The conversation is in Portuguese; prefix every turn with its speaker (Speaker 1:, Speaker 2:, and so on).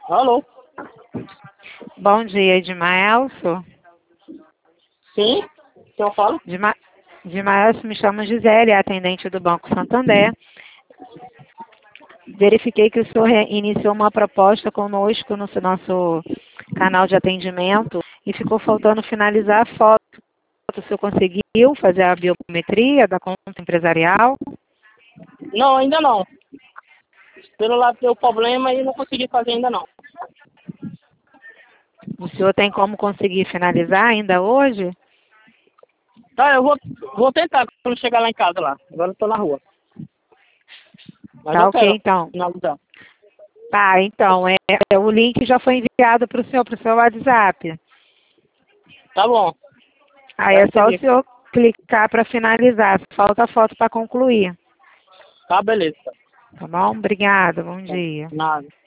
Speaker 1: Alô?
Speaker 2: Bom dia, Edmaelso.
Speaker 1: Sim? Quem eu falo?
Speaker 2: Edmaelso, me chamo Gisele, atendente do Banco Santander. Verifiquei que o senhor iniciou uma proposta conosco no nosso canal de atendimento e ficou faltando finalizar a foto. O senhor conseguiu fazer a biometria da conta empresarial?
Speaker 1: Não, ainda não. O celular deu problema e não consegui fazer ainda não.
Speaker 2: O senhor tem como conseguir finalizar ainda hoje?
Speaker 1: Tá, eu vou tentar quando chegar lá em casa lá. Agora eu tô na rua. Mas
Speaker 2: Tá
Speaker 1: eu
Speaker 2: ok,
Speaker 1: quero
Speaker 2: então.
Speaker 1: finalizar.
Speaker 2: Tá, então, o link já foi enviado para o senhor, para o seu WhatsApp.
Speaker 1: Tá bom.
Speaker 2: Aí
Speaker 1: Já
Speaker 2: é só o
Speaker 1: recebi.
Speaker 2: senhor clicar para finalizar. Falta a foto para concluir.
Speaker 1: Tá, beleza.
Speaker 2: Tá bom? Obrigada, bom
Speaker 1: Tá.
Speaker 2: dia.
Speaker 1: Nada.